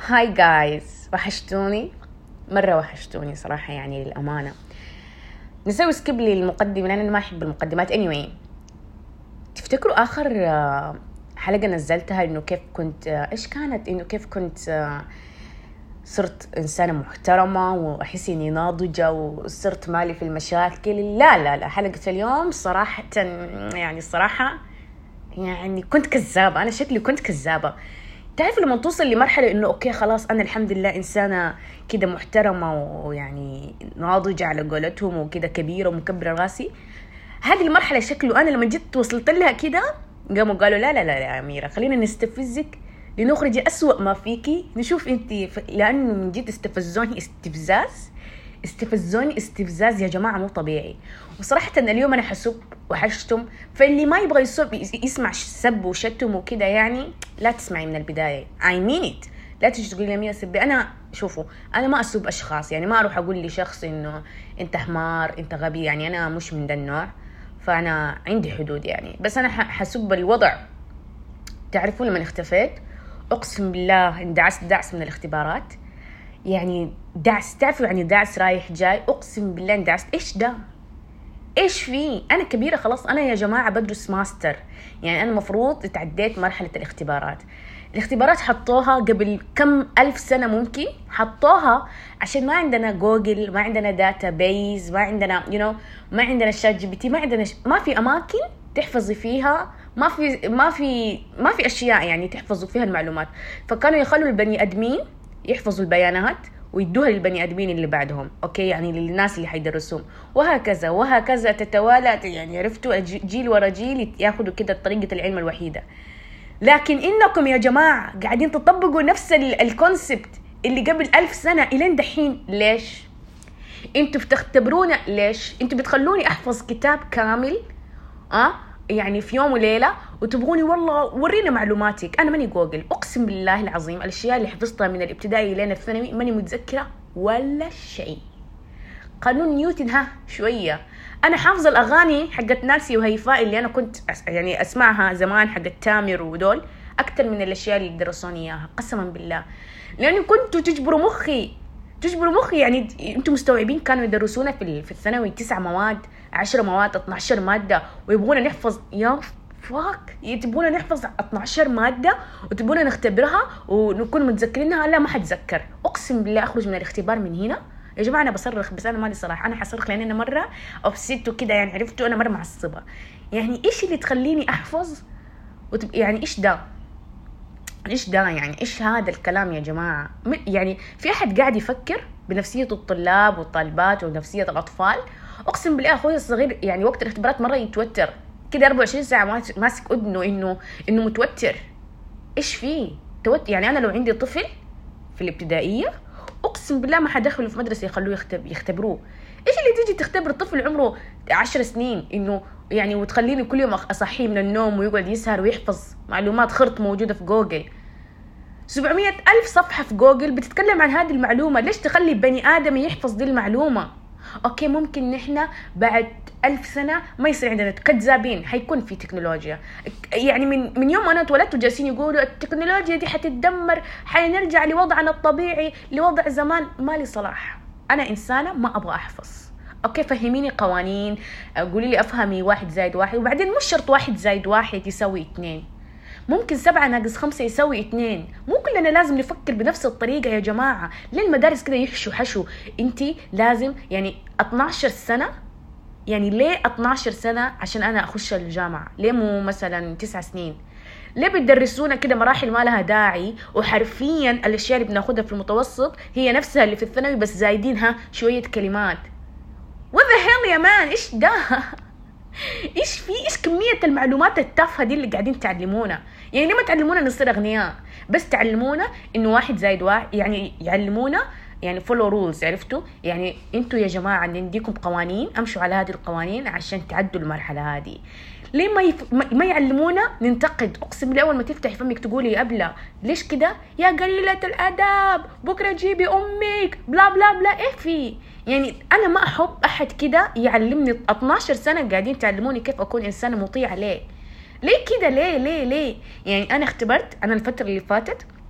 هاي جايز، وحشتوني مرة، وحشتوني صراحة يعني للأمانة. نسوي سكيب للمقدمة لأن أنا ما أحب المقدمات. anyway، تفتكروا آخر حلقة نزلتها إنه كيف كنت إيش كانت إنه كيف كنت صرت إنسانة محترمة وأحس إني ناضجة وصرت مالي في المشاكل؟ لا حلقة اليوم صراحة يعني الصراحة يعني كنت كذابة. أنا شكلي كنت كذابة. تعرف لما توصل لمرحلة إنه أوكي خلاص أنا الحمد لله إنسانة كده محترمة ويعني ناضجة على قولتهم وكده كبيرة ومكبرة راسي، هذه المرحلة شكله أنا لما جيت وصلت لها كده قاموا قالوا لا يا أميرة خلينا نستفزك لنخرج أسوأ ما فيكي نشوف أنتي لأنه من جيت استفزوني استفزاز يا جماعة مو طبيعي. وصراحة اليوم أنا حسب وحشتم، فاللي ما يبغى يسمع سب وشتم وكده يعني لا تسمعي من البداية. I mean it. لا تجي تقولي لي سبي. أنا شوفوا أنا ما أسب أشخاص، يعني ما أروح أقول لشخص إنه أنت حمار أنت غبي، يعني أنا مش من ذا النوع، فأنا عندي حدود يعني. بس أنا حسب الوضع. تعرفوا لما اختفيت أقسم بالله دعس من الاختبارات، يعني دعس، تعرفوا يعني دعس رايح جاي، أقسم بالله دعس. إيش ده؟ إيش فيه؟ أنا كبيرة خلاص، أنا يا جماعة بدرس ماستر، يعني أنا مفروض تعديت مرحلة الاختبارات حطوها قبل كم ألف سنة، ممكن حطوها عشان ما عندنا جوجل، ما عندنا داتا بيز، ما عندنا ما عندنا شات جي بي تي، ما في أماكن تحفظي فيها، ما في أشياء يعني تحفظوا فيها المعلومات. فكانوا يخلوا البني أدمين يحفظوا البيانات ويدوها للبني أدمين اللي بعدهم، أوكي، يعني للناس اللي حيدرسوهم، وهكذا تتوالى، يعني عرفتوا جيل ورا جيل ياخدوا كده طريقة العلم الوحيدة. لكن إنكم يا جماعة قاعدين تطبقوا نفس الكونسبت اللي قبل 1000 سنة إلين دحين. ليش؟ انتوا بتختبرونا ليش؟ انتوا بتخلوني أحفظ كتاب كامل يعني في يوم وليلة وتبغوني والله ورينا معلوماتك. أنا ماني جوجل، أقسم بالله العظيم الأشياء اللي حفظتها من الابتدائي لين الثانوي ماني متذكرة ولا شيء. قانون نيوتن شوية. أنا حافظة الأغاني حقت نانسي وهيفاء اللي أنا كنت يعني أسمعها زمان حقت تامر ودول أكتر من الأشياء اللي درسوني إياها قسما بالله، لأنه كنتوا تجبروا مخي يعني. أنتوا مستوعبين كانوا يدرسونا في الثانوي 9 مواد 10 مواد 12 مادة ويبغونا نحفظ تبغونا نحفظ 12 مادة وتبغونا نختبرها ونكون متذكرينها. لا ما حتذكر، أقسم بالله أخرج من الاختبار من هنا يا جماعة. أنا بصرخ، بس أنا مالي صراحة، أنا حصرخ لأن أنا مرة أبسيت كده يعني، عرفتوا أنا مرة معصبة. يعني إيش اللي تخليني أحفظ يعني إيش ده يعني إيش هذا الكلام يا جماعة؟ يعني في أحد قاعد يفكر بنفسية الطلاب والطالبات ونفسية الأطفال؟ أقسم بالله أخوي الصغير يعني وقت الاختبارات مرة يتوتر كده 24 ساعة ماسك أذنه إنه متوتر. إيش فيه توتر؟ يعني أنا لو عندي طفل في الابتدائية أقسم بالله ما حدخله في مدرسة يخلوه يختبروه. إيش اللي تيجي تختبر طفل عمره 10 سنين إنه يعني وتخليني كل يوم أصحيه من النوم ويقعد يسهر ويحفظ معلومات خرط موجودة في جوجل؟ 700,000 صفحة في جوجل بتتكلم عن هذه المعلومة. ليش تخلي بني آدم يحفظ دي المعلومة؟ أوكي ممكن نحن بعد 1000 سنة ما يصير عندنا كذابين، حيكون في تكنولوجيا. يعني من يوم أنا اتولدت وجالسين يقولوا التكنولوجيا دي حتتدمر، حنرجع لوضعنا الطبيعي لوضع زمان. مالي صلاح، أنا إنسانة ما أبغى أحفظ. أوكي فهميني قوانين، قولي لي أفهمي 1 زائد 1، وبعدين مش شرط 1 زائد 1 يساوي 2، ممكن 7 ناقص 5 يساوي 2. مو كلنا لازم نفكر بنفس الطريقة يا جماعة. ليه المدارس كده يحشوا حشو؟ انتي لازم يعني 12 سنة، يعني ليه 12 سنة عشان أنا أخش الجامعة؟ ليه مو مثلا 9 سنين؟ ليه بتدرسونا كده مراحل ما لها داعي؟ وحرفيا الأشياء اللي بناخدها في المتوسط هي نفسها اللي في الثانوي بس زايدينها شوية كلمات. What the hell يا مان؟ إيش ده؟ إيش كمية المعلومات التافهة دي اللي قاعدين تعلمونا؟ يعني ليه ما تعلمونا نصير أغنياء؟ بس تعلمونا إنه 1 زائد 1، يعني يعلمونا يعني follow rules. عرفتوا؟ يعني انتوا يا جماعة عندكم قوانين، امشوا على هذه القوانين عشان تعدوا المرحلة هذه. ليه ما يعلمونا ننتقد؟ اقسم بالله اول ما تفتحي فمك تقولي أبلة ليش كده يا قليلة الادب، بكرة جيبي امك، بلا بلا بلا. ايه في يعني انا ما احب احد كده يعلمني. 12 سنة قاعدين تعلموني كيف اكون انسانة مطيعة. ليه كده؟ ليه يعني انا اختبرت، انا الفترة اللي فاتت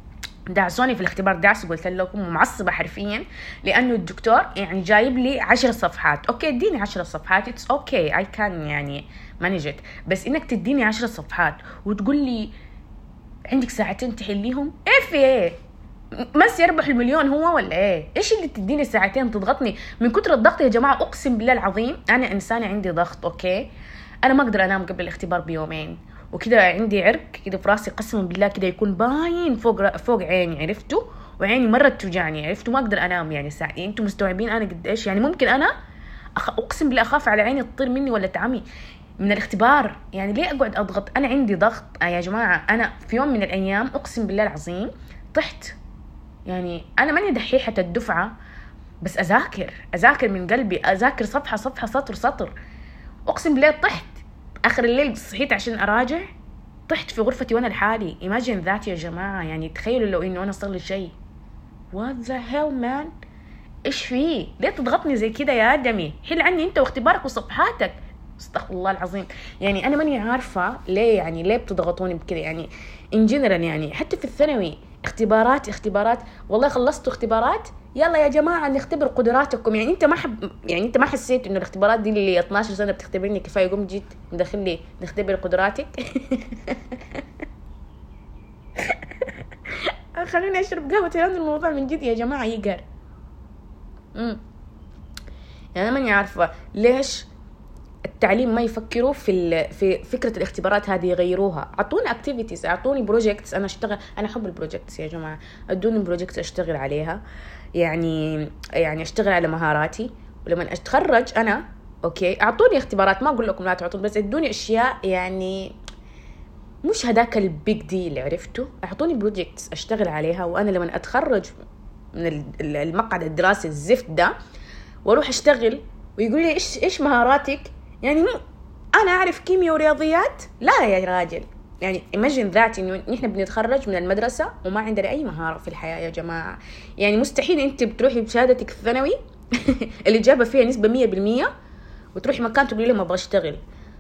دعسوني في الاختبار دعس، قلت لكم معصبة حرفيا، لأنه الدكتور يعني جايب لي 10 صفحات. أوكي اديني 10 صفحات، it's okay I can يعني manage it، بس إنك تديني 10 صفحات وتقول لي عندك ساعتين تحليهم، إيه في إيه؟ مس يربح المليون هو ولا إيه؟ إيش اللي تديني ساعتين تضغطني؟ من كتر الضغط يا جماعة أقسم بالله العظيم أنا إنسانة عندي ضغط. أوكي أنا ما أقدر أنام قبل الاختبار بيومين، وكده عندي عرق كده في راسي قسما بالله كده يكون باين فوق عيني، عرفتوا؟ وعيني مرة توجعني، عرفتوا؟ ما أقدر أنام يعني ساعة. انتوا مستوعبين أنا قد إيش يعني ممكن أنا أقسم بالله أخاف على عيني تطير مني ولا تعمي من الاختبار. يعني ليه أقعد أضغط؟ أنا عندي ضغط يا جماعة. أنا في يوم من الأيام أقسم بالله العظيم طحت، يعني أنا ماني دحيحة الدفعة بس أذاكر من قلبي، أذاكر صفحة صفحة سطر سطر. أقسم بالله طحت آخر الليل، صحيت عشان أراجع، طحت في غرفتي وأنا لحالي. imagine that يا جماعة، يعني تخيلوا لو إنه أنا صار لي شيء. what the hell man، إيش فيه؟ ليه تضغطني زي كده يا آدمي؟ حل عني أنت واختبارك وصفحاتك. استغفر الله العظيم. يعني أنا ماني عارفة ليه، يعني ليه بتضغطوني بكده يعني in general. يعني حتى في الثانوي اختبارات والله خلصتوا اختبارات، يلا يا جماعة نختبر قدراتكم. يعني انت ما حسيت انه الاختبارات دي اللي 12 سنة بتختبرني كفاية؟ قوم جيت مدخل لي نختبر قدراتك. خليني اشرب قهوة لأن الموضوع من جد يا جماعة يقهر. يعني انا ماني عارفة ليش التعليم ما يفكروا في فكرة الاختبارات هذه، يغيروها. اعطوني اكتيفيتيز، اعطوني بروجكتس، انا احب البروجكتس يا جماعة. ادوني بروجكتس اشتغل عليها، يعني اشتغل على مهاراتي. ولما اتخرج انا اوكي اعطوني اختبارات، ما اقول لكم لا تعطوني، بس ادوني اشياء يعني مش هداك البيج ديل، عرفتوا؟ اعطوني بروجكتس اشتغل عليها، وانا لما اتخرج من المقعد الدراسي الزفت ده واروح اشتغل ويقول لي ايش مهاراتك، يعني انا اعرف كيمياء ورياضيات؟ لا يا راجل. يعني imagine that انه نحن بنتخرج من المدرسة وما عندنا اي مهارة في الحياة يا جماعة. يعني مستحيل انت بتروحي بشهادتك الثانوي اللي جابه فيها نسبة 100% وتروحي مكان تقولي لهم ابغى اشتغل.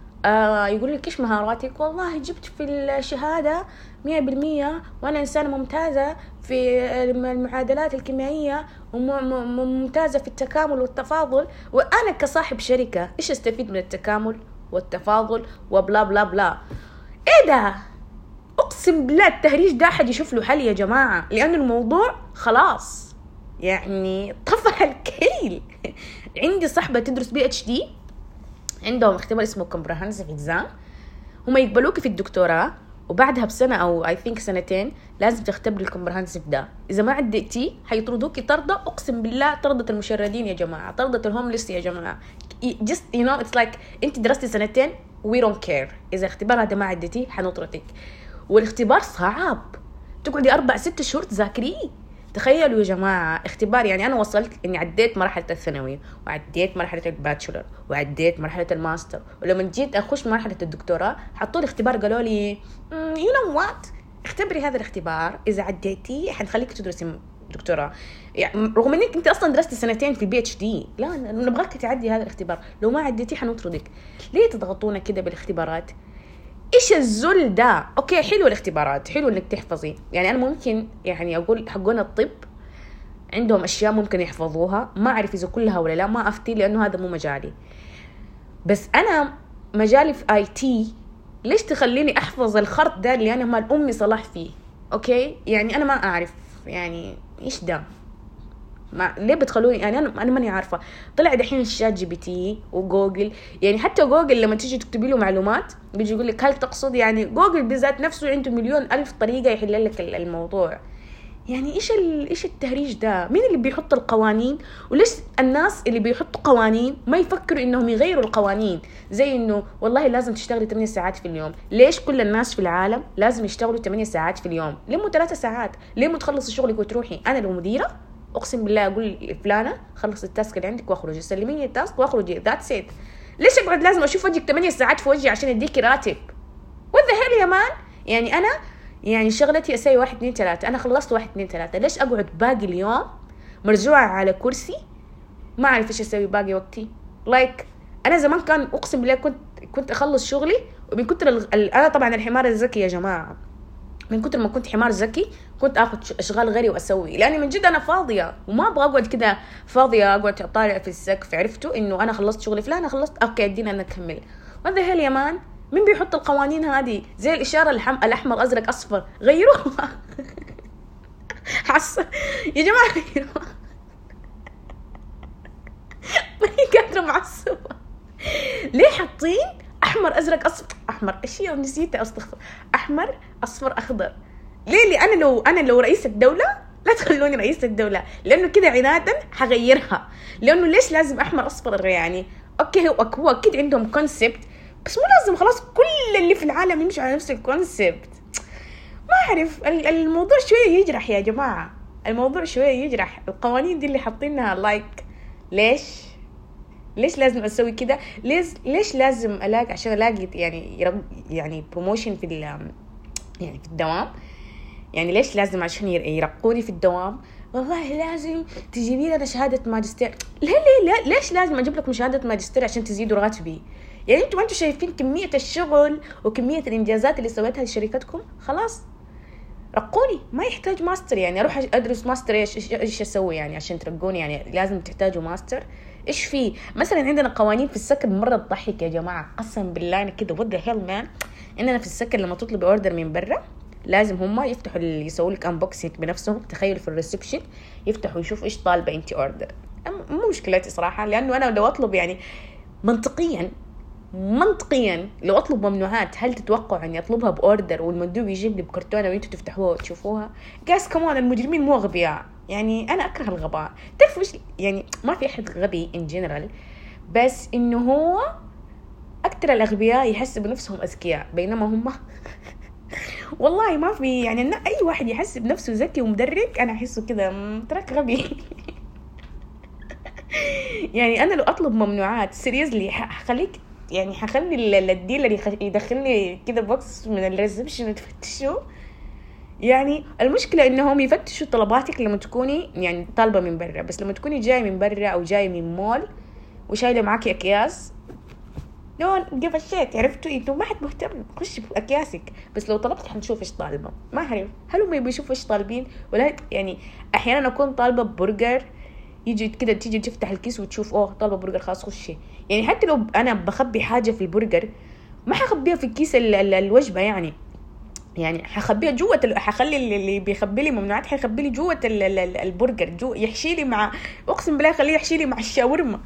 يقول لك ايش مهاراتك؟ والله جبت في الشهادة 100% وانا انسانة ممتازة في المعادلات الكيميائية وممتازة في التكامل والتفاضل، وانا كصاحب شركة ايش استفيد من التكامل والتفاضل وبلا بلا بلا؟ ايه ده؟ اقسم بالله التهريج ده حد يشوف له حل يا جماعة، لان الموضوع خلاص يعني طفح الكيل. عندي صاحبة تدرس PhD، عندهم اختبار اسمه comprehensive exam، هم يقبلوك في الدكتوراه وبعدها بسنة أو I think سنتين لازم تختبر الكومبرهنسيف ده. إذا ما عديتي حيطردوكي طردة، أقسم بالله طردة المشردين يا جماعة، طردة الهومليس يا جماعة. just you know it's like أنت درستي سنتين we don't care، إذا اختبار هذا ما عديتي حنطردك. والاختبار صعب، تقعدي 4-6 شهور تذاكريه. تخيلوا يا جماعة اختبار، يعني أنا وصلت إني عديت مرحلة الثانوي وعديت مرحلة الباتشولر وعديت مرحلة الماستر، ولما جيت أخش مرحلة الدكتوراه حطوا لي اختبار، قالوا لي you know what، اختبري هذا الاختبار، إذا عديتي حنخليك تدرسي دكتوراه. يعني رغم إنك أنت أصلا درستي سنتين في PhD، لا نبغاك تعدي هذا الاختبار، لو ما عديتي حنطردك. ليه تضغطونا كده بالاختبارات؟ ايش الذل ده؟ اوكي حلو الاختبارات، حلو انك تحفظي، يعني انا ممكن يعني اقول حقون الطب عندهم اشياء ممكن يحفظوها، ما اعرف اذا كلها ولا لا، ما افتي لانه هذا مو مجالي. بس انا مجالي في IT، ليش تخليني احفظ الخرط ده اللي انا مال امي صلاح فيه؟ اوكي يعني انا ما اعرف يعني ايش ده، ليه بتخلوني؟ يعني انا ماني عارفه. طلع دحين ChatGPT وجوجل، يعني حتى جوجل لما تيجي تكتبي له معلومات بيجي يقول لك هل تقصد، يعني جوجل بذات نفسه عنده 1,000,000 طريقه يحل لك الموضوع. يعني ايش التهريج ده؟ مين اللي بيحط القوانين؟ وليش الناس اللي بيحطوا قوانين ما يفكروا انهم يغيروا القوانين؟ زي انه والله لازم تشتغلي 8 ساعات في اليوم. ليش كل الناس في العالم لازم يشتغلوا 8 ساعات في اليوم؟ ليه مو 3 ساعات؟ ليه مو تخلصي شغلك وتروحي؟ انا لو مديره اقسم بالله اقول فلانه خلص التاسك اللي عندك واخرجي، سلميني التاسك واخرجي، ذاتس ات. ليش اقعد لازم اشوف وجهك 8 ساعات في وجهي عشان اديكي راتب؟ وات ذا هيل يا مان؟ يعني انا يعني شغلتي اسوي 1 2 3، انا خلصت 1 2 3، ليش اقعد باقي اليوم مرجوعه على كرسي ما اعرف ايش اسوي باقي وقتي؟ انا زمان كان اقسم بالله كنت اخلص شغلي ومن كتر انا طبعا الحمار الذكي يا جماعه، من كتر ما كنت حمار ذكي كنت اخذ اشغال غيري واسوي، لاني من جد انا فاضيه وما ابغى اقعد كده فاضيه اقعد اطالع في السقف. عرفتوا انه انا خلصت شغلي فلان خلصت، اوكي ادينا انا نكمل. وهذا هي اليمان، مين بيحط القوانين هذه؟ زي الاشاره الاحمر ازرق اصفر، غيروها. يا جماعه غيروها. ماني قادره معصبه. ليه حاطين احمر ازرق اصفر؟ احمر ايش هي؟ نسيتها، استغفر. احمر اصفر اخضر. ليه انا لو رئيس الدوله لا تخلوني رئيس الدوله، لانه كده عنادا حغيرها. لانه ليش لازم احمر اصفر يعني؟ اوكي هو اكيد عندهم كونسبت، بس مو لازم خلاص كل اللي في العالم يمشوا على نفس الكونسبت. ما اعرف، الموضوع شويه يجرح يا جماعه، الموضوع شويه يجرح. القوانين دي اللي حاطينها لايك ليش لازم اسوي كده؟ ليش لازم الاقي عشان الاقي يعني بروموشن في يعني في الدوام؟ يعني ليش لازم عشان يرقوني في الدوام؟ والله لازم تجيبي لنا شهاده ماجستير. ليش لازم اجيب لكم شهاده ماجستير عشان تزيدوا راتبي؟ يعني انتوا شايفين كميه الشغل وكميه الانجازات اللي سويتها لشركتكم؟ خلاص رقوني، ما يحتاج ماستر. يعني اروح ادرس ماستر ايش اسوي يعني عشان ترقوني؟ يعني لازم تحتاجوا ماستر؟ ايش فيه؟ مثلا عندنا قوانين في السكن مره تضحك يا جماعه، قسم بالله انا كده وات ذا هيل مان. عندنا في السكن لما تطلبي اوردر من برا لازم هم يفتحوا يسووا لك انبوكسينج بنفسهم. تخيلوا في الريسبشن يفتحوا يشوفوا ايش طالبه انت اوردر. مو مشكلتي صراحه، لانه انا لو اطلب يعني منطقيا لو اطلب ممنوعات، هل تتوقعوا اني اطلبها باوردر والمندوب يجيب لي بكرتونه وانتوا تفتحوها وتشوفوها؟ جاس كمان المجرمين مو اغبياء، يعني انا اكره الغباء. تعرفوا ايش يعني؟ ما في احد غبي ان جنرال، بس انه هو اكثر الاغبياء يحس بنفسهم اذكياء بينما هم والله ما في. يعني أنا اي واحد يحس بنفسه ذكي ومدرك انا احسه كده تراك غبي. يعني انا لو اطلب ممنوعات سيريزلي حخليك، يعني حخلي الديلر يدخلني كده بوكس من الريسبشن وتفتشوا. يعني المشكله انهم يفتشوا طلباتك لما تكوني يعني طالبه من برا، بس لما تكوني جاي من برا او جاي من مول وشايله معاكي اكياس نون جيف الشيت. عرفتوا انتوا ما حد مهتم، خش في اكياسك. بس لو طلبت حنشوف ايش طالبه. ما اعرف هل هم بيشوفوا ايش طالبين ولا يعني. احيانا اكون طالبه برجر، يجي كده تيجي تفتح الكيس وتشوف اوه طالبه برجر خلاص خشي. يعني حتى لو انا بخبي حاجه في البرجر ما حخبيها في الكيس الوجبه، يعني حخبيها جوه حخلي اللي بيخبي لي ممنوعات حيخبي لي جوه البرجر، جوه يحشي لي مع، اقسم بالله خليه يحشي لي مع الشاورما.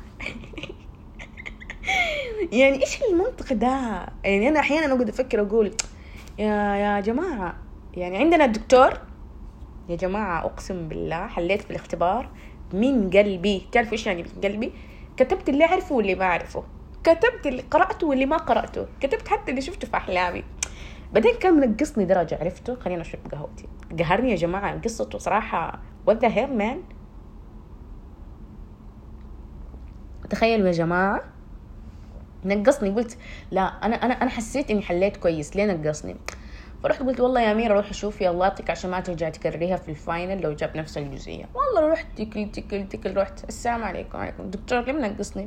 يعني ايش المنطق ده؟ يعني انا احيانا اقعد افكر اقول يا جماعه، يعني عندنا الدكتور يا جماعه اقسم بالله حليت في الاختبار من قلبي. تعرفوا ايش يعني من قلبي؟ كتبت اللي اعرفه واللي ما اعرفه، كتبت اللي قراته واللي ما قراته، كتبت حتى اللي شفته في احلامي. بعدين كان منقصني درجه. عرفتوا؟ خلينا اشرب قهوتي. قهرني يا جماعه قصته صراحه what the hell man. تخيلوا يا جماعه نقصني. قلت لا انا حسيت اني حليت كويس، ليه نقصني؟ فرحت قلت والله يا أميرة روحي شوفي الله يعطيك عشان ما ترجع تكرريها في الفاينل لو جاب نفس الجزئية. والله رحت تكل رحت السلام عليكم. وعليكم دكتور ليه منقصني؟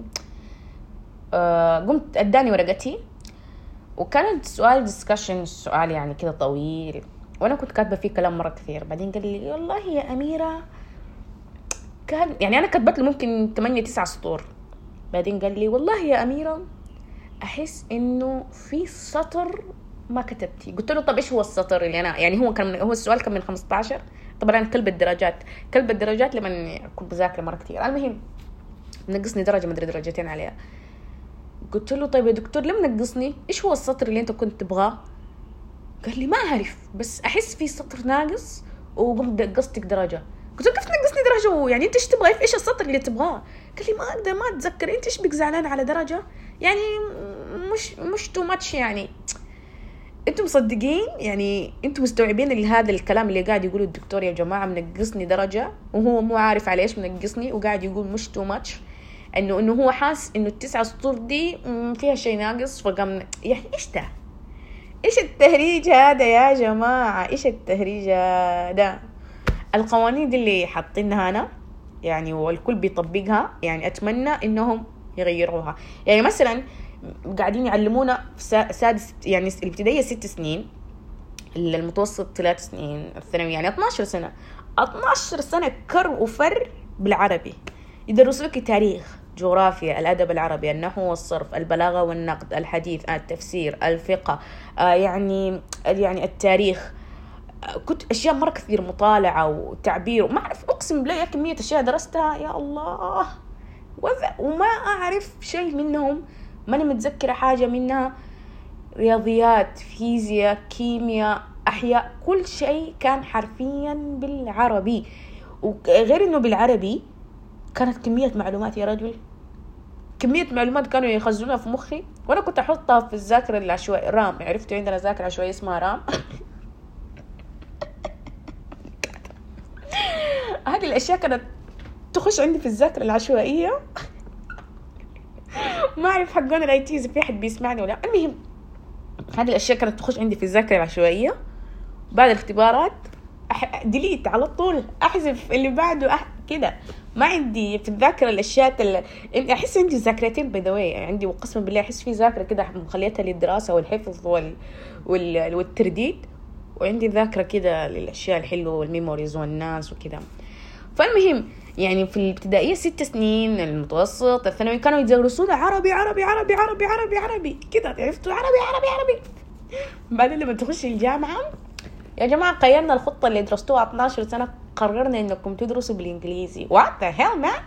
قمت اداني ورقتي وكانت سؤال ديسكشن، سؤال يعني كده طويل وانا كنت كاتبه فيه كلام مره كثير. بعدين قال لي والله يا أميرة كان يعني انا كتبت له ممكن 8-9 سطور. بعدين قال لي والله يا أميرة احس انه في سطر ما كتبتي. قلت له طب ايش هو السطر اللي انا يعني هو السؤال كان من 15. طبعا انا كلب الدرجات لما كنت بذاكر مره كثير. المهم نقصني درجه مدري درجتين عليها. قلت له طيب يا دكتور ليه منقصني؟ ايش هو السطر اللي انت كنت تبغاه؟ قال لي ما اعرف بس احس في سطر ناقص وقمت نقصتك درجه. قلت له كيف تنقصني درجه؟ يعني انت ايش تبغى؟ ايش السطر اللي تبغاه؟ قال لي ما اقدر ما اتذكر. انت ايش بك زعلان على درجه؟ يعني مش تو ماتش يعني. انتم مصدقين؟ يعني انتم مستوعبين هذا الكلام اللي قاعد يقوله الدكتور يا جماعه منقصني درجه وهو مو عارف على ايش منقصني وقاعد يقول مش تو ماتش، انه هو حاس انه ال9 سطور دي فيها شيء ناقص فقام. يعني ايش ده؟ ايش التهريج هذا يا جماعه؟ ايش التهريج هذا؟ القوانين دي اللي حاطينها هنا يعني والكل بيطبقها، يعني اتمنى انهم يغيروها. يعني مثلا قاعدين يعلمونا في سادس يعني الابتدائيه 6 سنين المتوسط 3 سنين، الثانوي يعني 12 سنة. 12 سنة كر وفر بالعربي. يدرسوا لك تاريخ، جغرافيا، الأدب العربي، النحو والصرف، البلاغة والنقد، الحديث، التفسير، الفقه، يعني التاريخ. كنت أشياء مرة كثير، مطالعة وتعبير، وما أعرف، أقسم بالله يا كمية أشياء درستها يا الله، وما أعرف شيء منهم، ماني متذكرة حاجة منها. رياضيات، فيزياء، كيمياء، أحياء، كل شيء كان حرفيا بالعربي. وغير إنه بالعربي كانت كمية معلومات يا رجل، كمية معلومات كانوا يخزنونها في مخي، وأنا كنت أحطها في الذاكرة العشوائية، رام. عرفتوا عندنا ذاكرة عشوائية اسمها رام. هذه الأشياء كانت تخش عندي في الذاكرة العشوائية. ما أعرف حقون الIT إذا في حد بيسمعني ولا. المهم هذه الأشياء كانت تخش عندي في الذاكرة العشوائية. بعد الاختبارات ديليت على طول، أحذف اللي بعده كده. ما عندي في الذاكرة الأشياء أحس عندي ذاكرتين بيدوي، يعني عندي وقسما بالله أحس في ذاكرة كده مخليتها للدراسة والحفظ والترديد، وعندي ذاكرة كده للأشياء الحلوة والميموريز والناس وكده. فالمهم يعني في الابتدائية 6 سنين، المتوسط، الثانوي، كانوا يدرسونا عربي عربي عربي عربي عربي عربي كده، عرفتوا؟ عربي عربي عربي. بعدين لما تخش الجامعة يا جماعة غيرنا الخطة اللي درستوها 12 سنة، قررنا انكم تدرسوا بالانجليزي. what the hell man،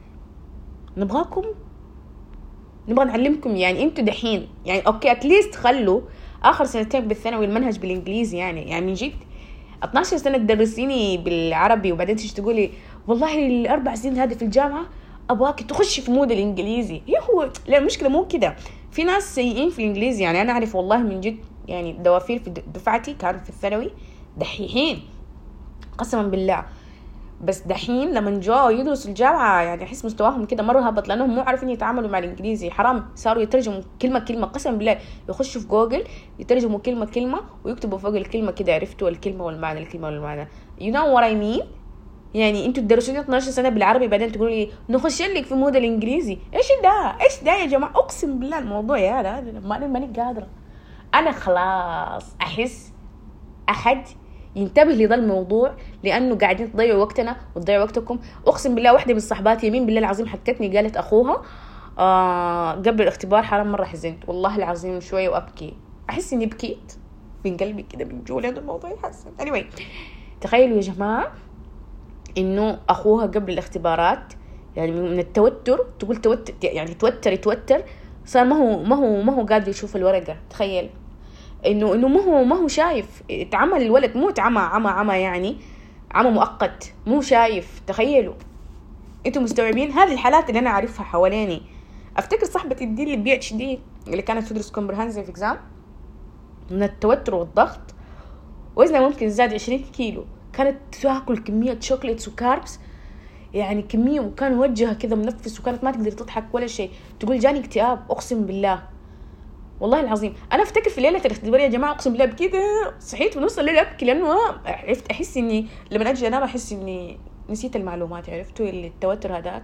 نبغى نعلمكم. يعني انتوا دحين يعني اوكي اتليست خلوا اخر سنتين بالثانوي المنهج بالانجليزي. يعني من جد 12 سنة تدرسيني بالعربي وبعدين تيجي تقولي والله ال4 سنين هذه في الجامعة ابغاك تخشي في مود الانجليزي. هو لا، المشكلة مو كده، في ناس سيئين في الانجليزي. يعني انا اعرف والله من جد، يعني دوافير في دفعتي كانوا في الثانوي دحيحين قسما بالله، بس دحين لما جاءوا يدرسوا الجامعة يعني احس مستواهم كده مرة هبط، لانهم مو عارفين يتعاملوا مع الانجليزي. حرام، صاروا يترجموا كلمة كلمة قسما بالله، يخشوا في جوجل يترجموا كلمة كلمة ويكتبوا فوق الكلمة كده، عرفتوا؟ الكلمة والمعنى، الكلمة والمعنى. you know what I mean؟ يعني انتوا تدرسوني 12 سنة بالعربي بعدين تقولوا لي نخش لك في مود الانجليزي. ايش ده يا جماعة؟ اقسم بالله الموضوع يا لا ماني قادرة. انا خلاص احس احد ينتبه لذا الموضوع، لانه قاعدين تضيعوا وقتنا وتضيعوا وقتكم. اقسم بالله واحدة من صحباتي يمين بالله العظيم حكتني، قالت اخوها قبل الاختبار حرام مرة حزنت والله العظيم شوية وابكي، احس اني بكيت من قلبي كده من جوا، لانه الموضوع يحسن. anyway تخيلوا يا جماعة انه اخوها قبل الاختبارات يعني من التوتر، تقول توتر يعني توتر صار ما هو قادر يشوف الورقة. تخيل انه ما هو شايف. اتعمى الولد، مو عمى يعني عمى مؤقت، مو شايف. تخيلوا انتوا مستوعبين؟ هذه الحالات اللي انا عارفها حواليني. افتكر صاحبتي دي اللي PhD اللي كانت تدرس كومبرهنسيف اكزام، من التوتر والضغط وزنها ممكن زاد 20 كيلو. كانت تاكل كمية شوكليتس وكاربس، يعني كمية، وكان وجهها كذا منفس، وكانت ما تقدر تضحك ولا شيء. تقول جاني اكتئاب اقسم بالله والله العظيم. انا افتكر في ليله الاختبار يا جماعه اقسم بالله بكده صحيت في نص الليل ابكي، لانه عرفت احس اني لما اجي انام احس اني نسيت المعلومات. عرفتوا اللي التوتر هذاك؟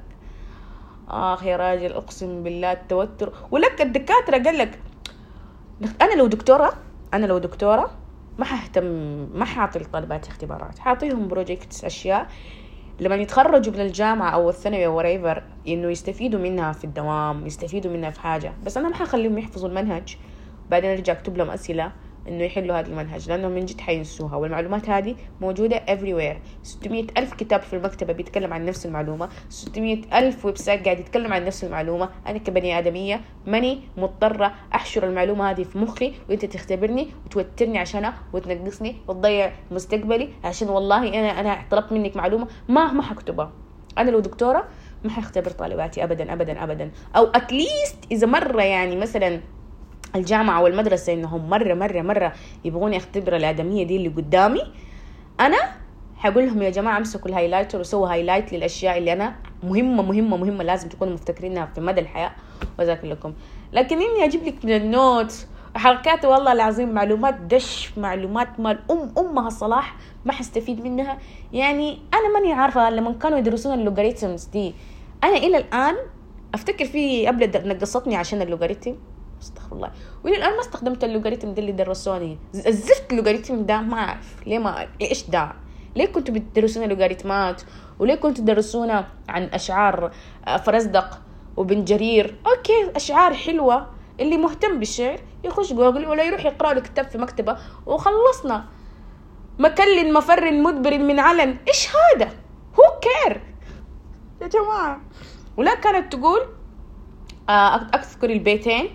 يا راجل اقسم بالله التوتر. ولك الدكاتره قال لك انا لو دكتوره ما حهتم، ما حاعطي لطلباتي اختبارات، حاعطيهم بروجكتس، اشياء لما يتخرجوا من الجامعة أو الثانوي أو whatever إنه يستفيدوا منها في الدوام، يستفيدوا منها في حاجة. بس أنا ما حخليهم يحفظوا المنهج بعدين أرجع أكتب لهم أسئلة إنه يحلوا هذا المنهج، لأنهم من جد حينسوها. والمعلومات هذه موجودة everywhere. 600,000 كتاب في المكتبة بيتكلم عن نفس المعلومة، 600,000 ويب سايت قاعد يتكلم عن نفس المعلومة. أنا كبني آدمية ماني مضطرة أحشر المعلومة هذه في مخي، وإنت تختبرني وتوترني عشانها وتنقصني وتضيع مستقبلي عشان والله أنا طلبت منك معلومة ما حكتبها. أنا لو دكتورة ما حختبر طالباتي أبدا أبدا أبدا، أو أتليست إذا مرة يعني مثلا الجامعة والمدرسة إنهم مرة يبغوني أختبر الآدمية دي اللي قدامي، أنا حقول لهم يا جماعة امسكوا الهايلايتر وسووا هايلايت للأشياء اللي أنا مهمة لازم تكونوا مفتكرينها في مدى الحياة وذاكر لكم. لكن إني أجيب لك من النوت حركات والله العظيم معلومات دش، معلومات مال أمها الصلاح ما حستفيد منها. يعني أنا ماني عارفة لما كانوا يدرسون اللوغاريتمز دي، أنا إلى الآن أفتكر في قبل نقصتني عشان اللوغاريتم استغفر الله. والى الان ما استخدمت اللوغاريتم ده اللي درسوني. الزفت اللوغاريتم ده ما اعرف ليه، ما ايش ده، ليه كنتوا بتدرسونا لوغاريتمات، وليه كنتوا تدرسونا عن اشعار فرزدق وبن جرير؟ اوكي اشعار حلوه، اللي مهتم بالشعر يخش جوجل ولا يروح يقرا له كتاب في مكتبه وخلصنا. مكل مفر مدبر من علن، ايش هذا؟ هو كير يا جماعه. ولا كانت تقول اذكر البيتين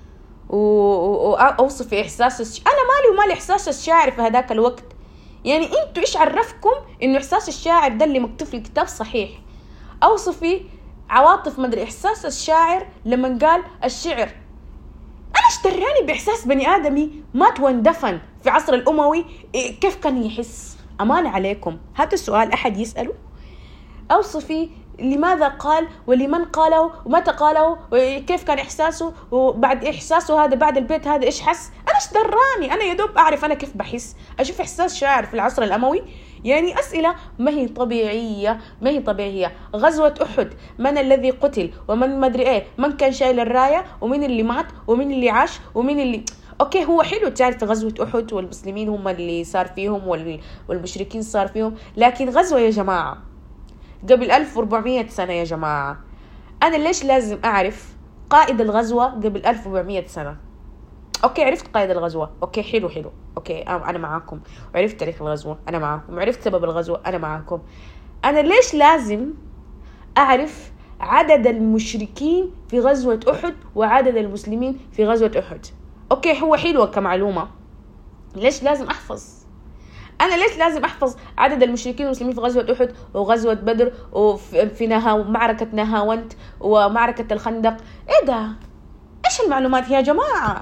واوصف احساس انا مالي ومالي احساس الشاعر في هذاك الوقت. يعني انتوا ايش عرفكم انه احساس الشاعر ده اللي مكتوب في الكتاب صحيح؟ اوصفي عواطف مدري احساس الشاعر لما قال الشعر. انا اشتراني باحساس بني ادمي مات واندفن في عصر الاموي، كيف كان يحس؟ امان عليكم، هذا السؤال احد يساله؟ اوصفي لماذا قال ولمن قاله ومتى قاله وكيف كان إحساسه، وبعد إحساسه هذا بعد البيت هذا إيش حس؟ أنا إيش دراني؟ أنا يدوب أعرف أنا كيف بحس. أشوف إحساس شاعر في العصر الأموي. يعني أسئلة ما هي طبيعية، ما هي طبيعية. غزوة أحد، من الذي قتل ومن مدري إيه، من كان شايل الراية ومن اللي مات ومن اللي عاش ومن اللي اوكي. هو حلو تعرف غزوة أحد والمسلمين هم اللي صار فيهم والمشركين صار فيهم، لكن غزوة يا جماعة قبل 1400 سنة يا جماعة. أنا ليش لازم أعرف قائد الغزوة قبل 1400 سنة؟ أوكي عرفت قائد الغزوة، أوكي حلو أوكي أنا معاكم، وعرفت تاريخ الغزوة أنا معاكم، وعرفت سبب الغزوة أنا معاكم. أنا ليش لازم أعرف عدد المشركين في غزوة أحد وعدد المسلمين في غزوة أحد؟ أوكي هو حلو كمعلومة، ليش لازم أحفظ؟ أنا ليش لازم أحفظ عدد المشركين والمسلمين في غزوة أحد وغزوة بدر وفي معركة نهاوند ومعركة الخندق؟ إيه ده؟ إيش المعلومات يا جماعة؟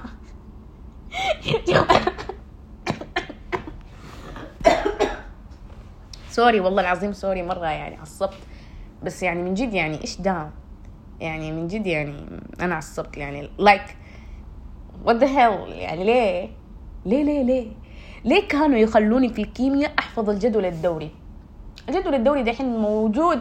سوري والله العظيم، سوري مرة يعني عصبت، بس يعني من جد يعني إيش ده؟ يعني من جد يعني أنا عصبت يعني like what the hell. يعني ليه كانوا يخلوني في الكيمياء أحفظ الجدول الدوري؟ الجدول الدوري ده حين موجود.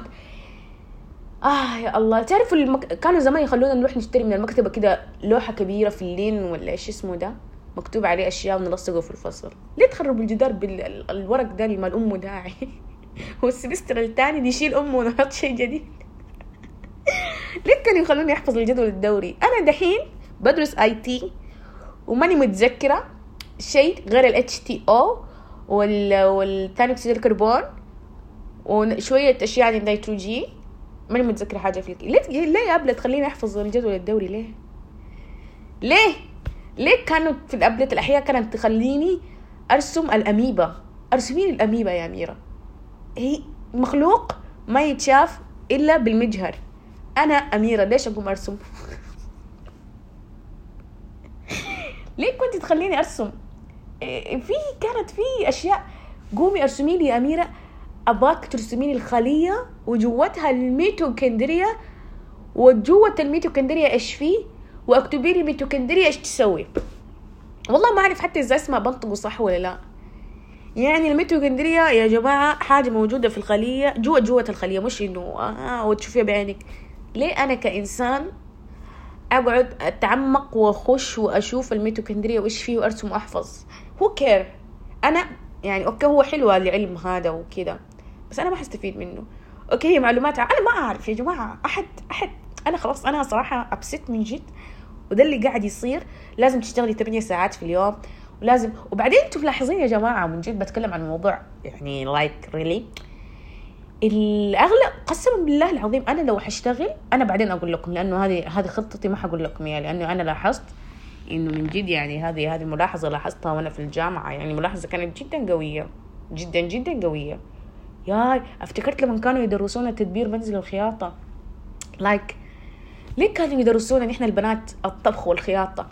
يا الله، تعرفوا كانوا زمان يخلونا نروح نشتري من المكتبة كده لوحة كبيرة في اللين ولا إيش اسمه ده، مكتوب عليه أشياء ونلصقه في الفصل. ليه تخربوا الجدار بالورق ده اللي مال أمه داعي؟ والسمستر الثاني نشيل أمه ونحط شيء جديد. ليه كانوا يخلوني أحفظ الجدول الدوري؟ أنا دحين بدرس IT وماني متذكرة شيء غير ال HTO والثاني أكسيد الكربون وشوية أشياء عن النيتروجين. ماني متذكرة حاجة في ليه يا أبلة تخليني أحفظ الجدول الدوري؟ ليه كانوا في الأبلة الأحياء كانت تخليني أرسم الأميبا؟ أرسمين الأميبا يا أميرة، هي مخلوق ما يتشاف إلا بالمجهر. أنا أميرة ليش أقوم أرسم؟ ليه كنت تخليني أرسم؟ كانت في أشياء. قومي أرسمي لي يا أميرة، أباك ترسمين الخلية وجوتها الميتوكندريا، وجوة الميتوكندريا إيش فيه، وأكتبي لي الميتوكندريا إيش تسوي. والله ما أعرف حتى إذا اسمها بنطقه صح ولا لا. يعني الميتوكندريا يا جماعة حاجة موجودة في الخلية، جوة الخلية، مش إنه وتشوفيها بعينك. ليه أنا كإنسان أقعد أتعمق وأخش وأشوف الميتوكندريا وإيش فيه وأرسم وأحفظ؟ هو كير. أنا يعني أوكي هو حلو العلم هذا وكذا، بس أنا ما حستفيد منه. أوكي هي معلومات أنا ما أعرف يا جماعة. أحد أنا خلاص أنا صراحة أبسط من جد، وده اللي قاعد يصير. لازم تشتغلي 8 ساعات في اليوم، ولازم وبعدين أنتوا ملاحظين يا جماعة من جد بتكلم عن الموضوع يعني like really الأغلب قسما بالله العظيم. أنا لو حشتغل أنا بعدين أقول لكم، لأنه هذه خطتي، ما حقول لكم إياها، لأنه أنا لاحظت إنه من جد يعني هذه ملاحظة لاحظتها وأنا في الجامعة. يعني ملاحظة كانت جدا قوية، جدا جدا قوية. افتكرت لما كانوا يدرسونا تدبير منزل الخياطة ليه كانوا يدرسونا نحن البنات الطبخ والخياطة؟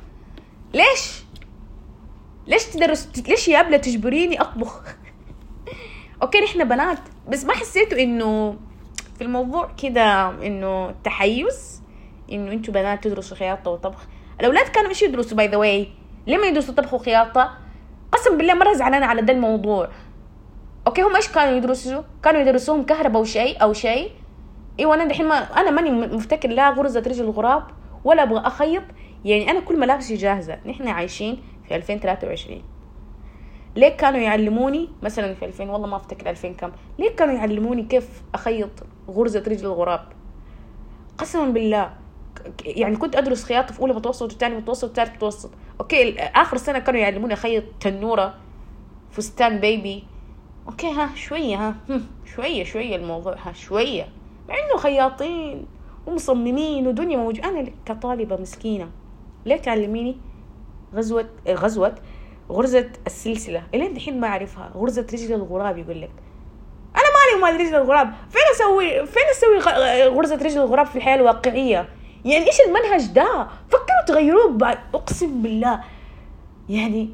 ليش يا أبلة تجبريني أطبخ؟ اوكي نحن بنات، بس ما حسيتوا انه في الموضوع كده انه تحيز، انه انتوا بنات تدرسوا خياطة وطبخ؟ الاولاد كانوا ايش يدرسوا باي ذا واي؟ ليه ما يدرسوا طبخ وخياطة؟ قسم بالله مرة زعلانة على ده الموضوع. اوكي هم ايش كانوا يدرسوا؟ كانوا يدرسوهم كهرباء او شيء. ايوه انا دحين انا ماني مفتكر لا غرزة رجل الغراب ولا ابغى اخيط. يعني انا كل ملابسي جاهزه. نحن عايشين في 2023. ليه كانوا يعلموني مثلا في 2000 والله ما افتكر 2000 كم، ليه كانوا يعلموني كيف اخيط غرزه رجل الغراب؟ قسما بالله يعني كنت ادرس خياطه في اولى متوسط وثاني متوسط وثالث متوسط، اوكي اخر سنه كانوا يعلموني اخيط تنوره فستان بيبي، اوكي ها شويه، ها شويه الموضوع، ها شويه، مع انه خياطين ومصممين ودنيا موجوده. انا كطالبه مسكينه ليه تعلميني غزوه غرزه السلسله؟ الين دحين ما اعرفها. غرزه رجل الغراب يقول لك. انا مالي ومال رجل الغراب؟ فين اسوي غرزه رجل الغراب في الحياه الواقعيه؟ يعني ايش المنهج ده؟ فكروا تغيروه اقسم بالله. يعني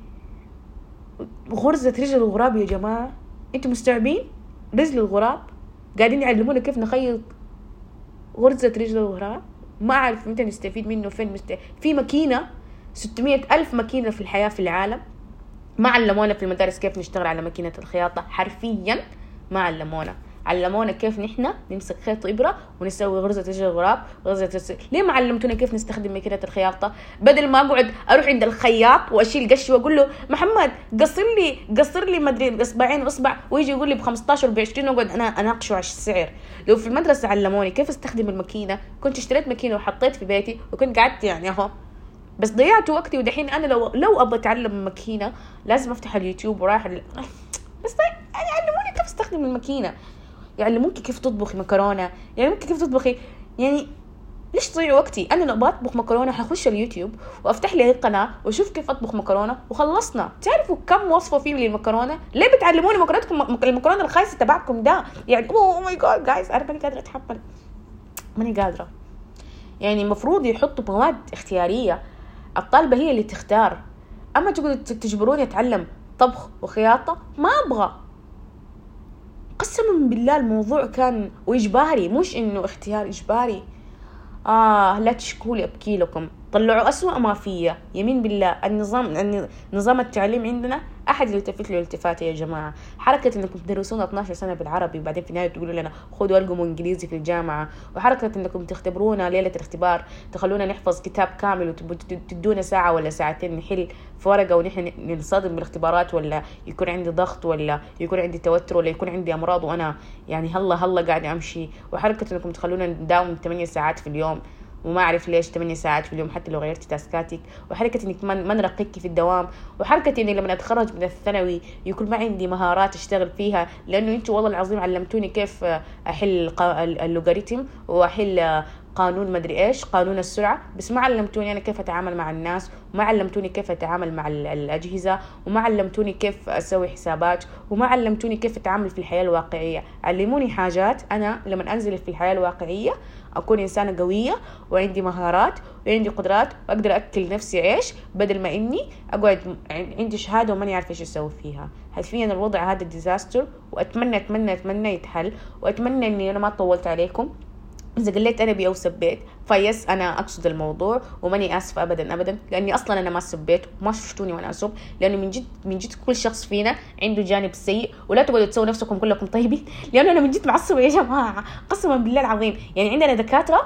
غرزه رجل الغراب يا جماعه، انتوا مستوعبين؟ رجل الغراب قاعدين يعلمونا كيف نخيط غرزه رجل الغراب. ما اعرف متى نستفيد منه، فين في ماكينه 600,000 ماكينه في الحياه في العالم، ما علمونا في المدارس كيف نشتغل على ماكينة الخياطة. حرفيا ما علمونا كيف نحن نمسك خيط إبرة ونسوي غرزة رجل الغراب، ليه ما علمتونا كيف نستخدم ماكينة الخياطة؟ بدل ما أقعد أروح عند الخياط وأشيل قش وأقول له محمد قصر لي مدري إصبعين إصبع، ويجي يقول لي ب15 وب20 وأقعد أنا أناقشه على السعر. لو في المدرسة علموني كيف استخدم الماكينة كنت اشتريت ماكينة وحطيت في بيتي وكنت قعدت يعني أهو، بس ضيعت وقتي. ودحين انا لو ابغى اتعلم ماكينه لازم افتح اليوتيوب ورايح بس يعني يعلموني كيف استخدم الماكينه، يعلمونك كيف تطبخي مكرونه، يعلمونك كيف تطبخي. يعني ليش تضيع وقتي؟ انا لو بطبخ مكرونه حخش اليوتيوب وافتح لي قناه واشوف كيف اطبخ مكرونه وخلصنا. تعرفوا كم وصفه فيه للمكرونه؟ ليه بتعلموني المكرونه الخايسه تبعكم ده؟ يعني اوه ماي جاد جايز، انا ماني قادره اتحمل، ماني قادره. يعني المفروض يحطوا مواد اختياريه، الطالبة هي اللي تختار. أما تقولوا تجبروني أتعلم طبخ وخياطة، ما أبغى. قسما بالله الموضوع كان وإجباري، مش إنه اختيار، إجباري. لا تشكولي أبكي لكم، طلعوا أسوأ ما فيا. يمين بالله النظام التعليم عندنا أحد يلتفت له التفاته يا جماعة. حركة إنكم تدرسونا 12 سنة بالعربي وبعدين في النهاية تقولوا لنا خذوا ألقموا إنجليزي في الجامعة، وحركة إنكم تختبرونا ليلة الاختبار تخلونا نحفظ كتاب كامل وتدونا ساعة ولا ساعتين نحل في ورقة ونحن ننصدم بالاختبارات، ولا يكون عندي ضغط ولا يكون عندي توتر ولا يكون عندي أمراض وأنا يعني هلا قاعد أمشي. وحركة إنكم تخلونا نداوم 8 ساعات في اليوم وما أعرف ليش 8 ساعات في اليوم حتى لو غيرتي تاسكاتك. وحركة إنك ما نرقيك في الدوام. وحركة إني لما أتخرج من الثانوي يكون ما عندي مهارات أشتغل فيها، لأنه أنتوا والله العظيم علمتوني كيف أحل اللوغاريتم وأحل قانون مدري إيش، قانون السرعة، بس ما علمتوني أنا كيف أتعامل مع الناس، وما علمتوني كيف أتعامل مع الأجهزة، وما علمتوني كيف أسوي حسابات، وما علمتوني كيف أتعامل في الحياة الواقعية. علموني حاجات أنا لما أنزل في الحياة الواقعية أكون إنسانة قوية وعندي مهارات وعندي قدرات وأقدر أكل نفسي عيش، بدل ما إني أقعد عندي شهادة وماني عارفة إيش أسوي فيها. حرفيا الوضع هذا ديزاستر، وأتمنى يتحل. وأتمنى إني أنا ما طولت عليكم. إذا قلت أنا أو سبيت فيس أنا أقصد الموضوع وماني آسفة أبدا، لأني أصلا أنا ما سبيت وما شفتوني وأنا أسب، لأنه من جد كل شخص فينا عنده جانب سيء. ولا تقعدوا تسووا نفسكم كلكم طيبين، لأنه أنا من جد معصبة يا جماعة قسما بالله العظيم. يعني عندنا دكاترة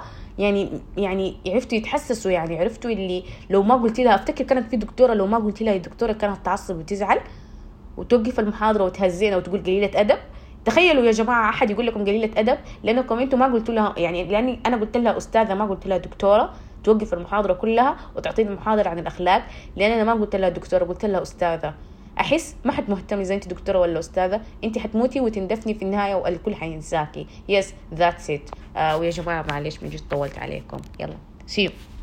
يعني عرفتوا يتحسسوا، يعني عرفتوا اللي لو ما قلت لها، أفتكر كانت في دكتورة لو ما قلت لها الدكتورة كانت تعصب وتزعل وتوقف المحاضرة وتهزينا وتقول قليلة أدب. تخيلوا يا جماعة أحد يقول لكم قليلة أدب لأنكم أنتم ما قلتوا لها، يعني لأني أنا قلت لها أستاذة ما قلت لها دكتورة، توقف المحاضرة كلها وتعطيني المحاضرة عن الأخلاق، لأن أنا ما قلت لها دكتورة قلت لها أستاذة. أحس ما حد مهتم إذا أنت دكتورة ولا أستاذة، أنت حتموتي وتندفني في النهاية والكل حينساكي. yes that's it. ويا جماعة معلش من جد طولت عليكم. يلا see you.